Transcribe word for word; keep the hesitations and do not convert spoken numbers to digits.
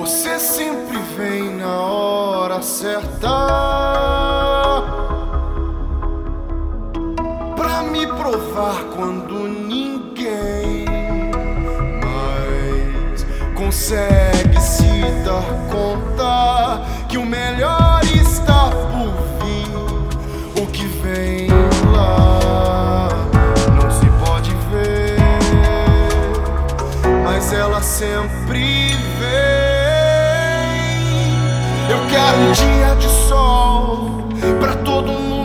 Você sempre vem na hora certa pra me provar quando ninguém mais consegue se dar conta que o melhor está por vir. O que vem lá não se pode ver, mas ela sempre vem. Eu quero um dia de sol pra todo mundo